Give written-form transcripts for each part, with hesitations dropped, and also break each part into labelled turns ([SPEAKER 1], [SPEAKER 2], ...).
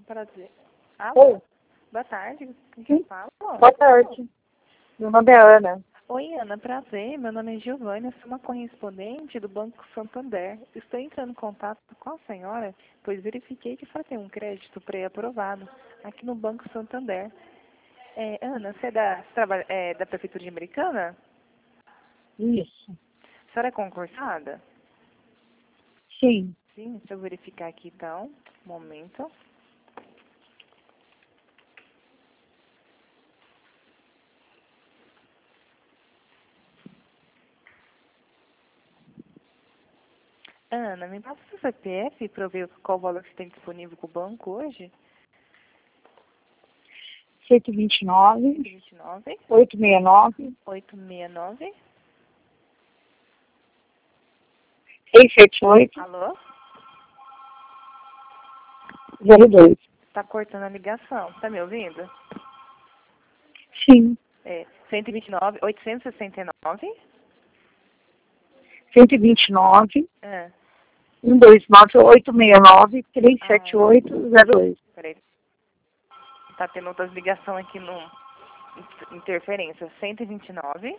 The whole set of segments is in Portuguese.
[SPEAKER 1] Prazer. Alô?
[SPEAKER 2] Oi.
[SPEAKER 1] Boa tarde. Com quem fala?
[SPEAKER 2] Boa tarde. Meu nome é Ana.
[SPEAKER 1] Oi, Ana. Prazer. Meu nome é Giovânia. Sou uma correspondente do Banco Santander. Estou entrando em contato com a senhora, pois verifiquei que tem um crédito pré-aprovado aqui no Banco Santander. Ana, você da Prefeitura de Americana?
[SPEAKER 2] Isso.
[SPEAKER 1] A senhora é concursada?
[SPEAKER 2] Sim.
[SPEAKER 1] Sim, deixa eu verificar aqui então. Um momento. Ana, me passa o seu CPF para eu ver qual valor que você tem disponível com o banco hoje.
[SPEAKER 2] 129,
[SPEAKER 1] 29
[SPEAKER 2] 869,
[SPEAKER 1] 869.
[SPEAKER 2] 678,
[SPEAKER 1] Alô?
[SPEAKER 2] 02.
[SPEAKER 1] Tá cortando a ligação. Tá me ouvindo?
[SPEAKER 2] Sim.
[SPEAKER 1] 129, 869.
[SPEAKER 2] 129,
[SPEAKER 1] É.
[SPEAKER 2] 129, 869, 378, 02.
[SPEAKER 1] Peraí. Tá tendo outras ligações aqui no interferência. 129.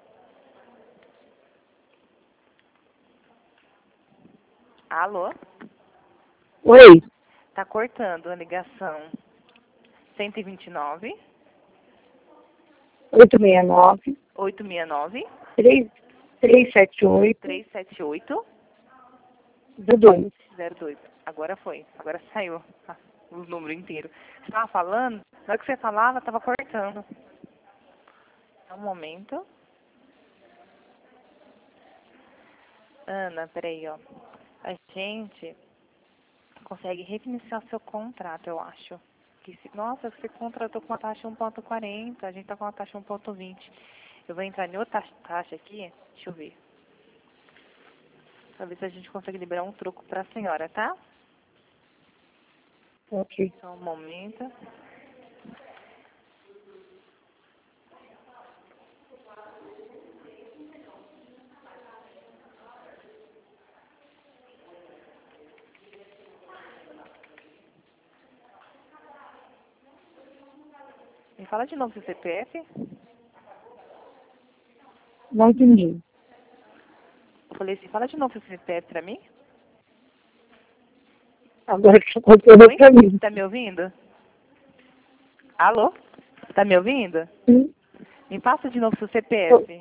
[SPEAKER 1] Alô?
[SPEAKER 2] Oi.
[SPEAKER 1] Tá cortando a ligação. 129,
[SPEAKER 2] 869,
[SPEAKER 1] 869,
[SPEAKER 2] 378,
[SPEAKER 1] 378,
[SPEAKER 2] 02.
[SPEAKER 1] 02. Agora foi. Agora saiu os números inteiros. Você tava falando? Na hora que você falava, tava cortando. Só um momento. Ana, peraí, ó. A gente consegue reiniciar seu contrato, eu acho. Nossa, você contratou com a taxa 1,40, a gente tá com a taxa 1,20. Eu vou entrar em outra taxa aqui, deixa eu ver. Pra ver se a gente consegue liberar um troco pra senhora, tá?
[SPEAKER 2] Ok.
[SPEAKER 1] Só um momento. Me fala de novo seu CPF.
[SPEAKER 2] Não entendi.
[SPEAKER 1] Eu falei assim, fala de novo seu CPF pra mim.
[SPEAKER 2] Agora que você contou
[SPEAKER 1] Oi?
[SPEAKER 2] pra mim.
[SPEAKER 1] Tá me ouvindo? Alô? Tá me ouvindo?
[SPEAKER 2] Sim.
[SPEAKER 1] Me passa de novo seu CPF.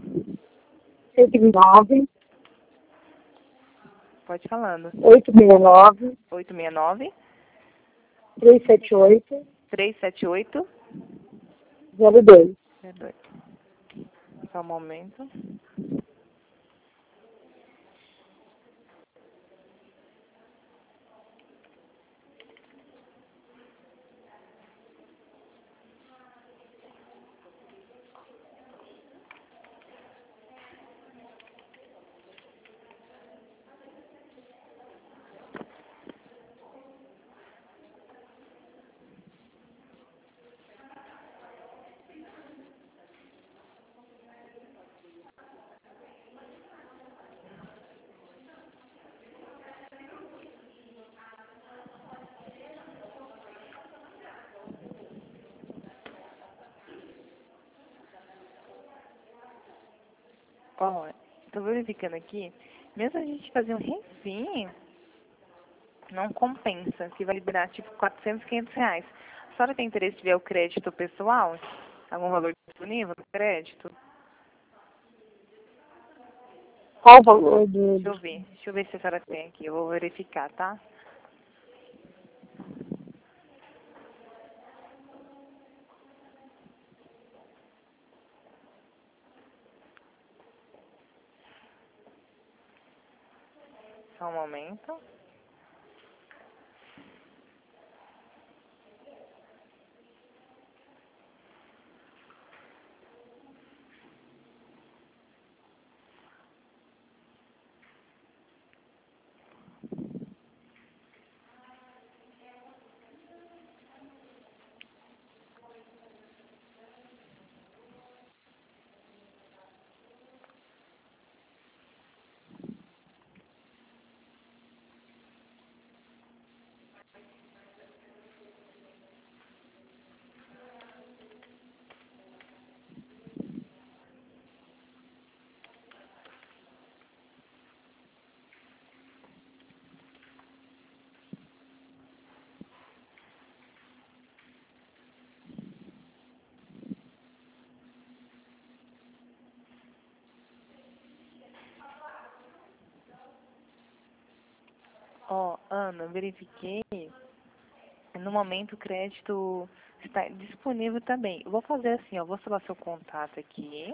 [SPEAKER 2] 129,
[SPEAKER 1] Pode ir falando.
[SPEAKER 2] 869,
[SPEAKER 1] 869
[SPEAKER 2] 378,
[SPEAKER 1] 378
[SPEAKER 2] 02.
[SPEAKER 1] 02. Só um momento. Ó, tô verificando aqui. Mesmo a gente fazer um refim, não compensa, que vai liberar tipo 400, 500 reais. A senhora tem interesse de ver o crédito pessoal? Algum valor disponível no crédito?
[SPEAKER 2] Qual o valor do...
[SPEAKER 1] Deixa eu ver se a senhora tem aqui. Eu vou verificar, tá? Só um momento. Ó, Ana, verifiquei. No momento o crédito está disponível também. Eu vou fazer assim, ó, vou salvar seu contato aqui.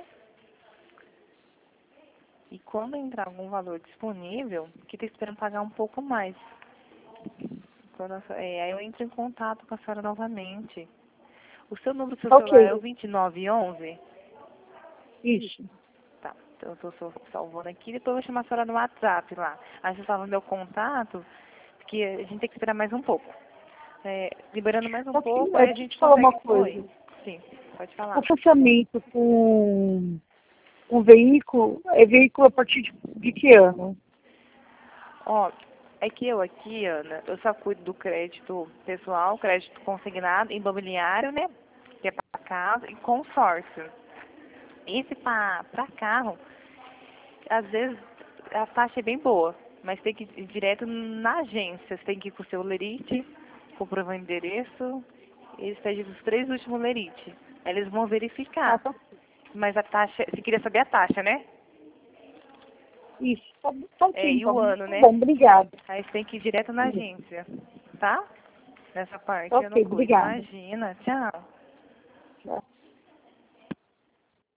[SPEAKER 1] E quando entrar algum valor disponível, que está esperando pagar um pouco mais. Aí eu entro em contato com a senhora novamente. O seu número do seu celular é o
[SPEAKER 2] Ok,
[SPEAKER 1] 2911?
[SPEAKER 2] isso.
[SPEAKER 1] Tá, então eu estou salvando aqui, depois eu vou chamar a senhora no WhatsApp lá. Aí você salva meu contato, porque a gente tem que esperar mais um pouco. Liberando mais um
[SPEAKER 2] Ok,
[SPEAKER 1] pouco, aí a
[SPEAKER 2] deixa eu
[SPEAKER 1] gente
[SPEAKER 2] te falar uma
[SPEAKER 1] consegue. Oi,
[SPEAKER 2] coisa.
[SPEAKER 1] sim, pode
[SPEAKER 2] O
[SPEAKER 1] falar.
[SPEAKER 2] financiamento com um veículo, é veículo a partir de que ano?
[SPEAKER 1] Ó, é que eu aqui, Ana, eu só cuido do crédito pessoal, crédito consignado, imobiliário, né? Que é para casa, e consórcio. Esse para carro, às vezes a taxa é bem boa, mas tem que ir direto na agência. Você tem que ir com o seu lerite, comprovar o endereço, eles pedem os 3 últimos lerite. Eles vão
[SPEAKER 2] Ah,
[SPEAKER 1] verificar.
[SPEAKER 2] tá.
[SPEAKER 1] Mas a taxa, você queria saber a taxa, né?
[SPEAKER 2] Isso, tá ok,
[SPEAKER 1] E o
[SPEAKER 2] então.
[SPEAKER 1] ano,
[SPEAKER 2] Tá
[SPEAKER 1] né?
[SPEAKER 2] bom, obrigada.
[SPEAKER 1] Aí você tem que ir direto na
[SPEAKER 2] Isso.
[SPEAKER 1] agência, tá? Nessa parte eu
[SPEAKER 2] Ok,
[SPEAKER 1] não cuido.
[SPEAKER 2] obrigada.
[SPEAKER 1] Imagina, tchau.
[SPEAKER 2] Tchau.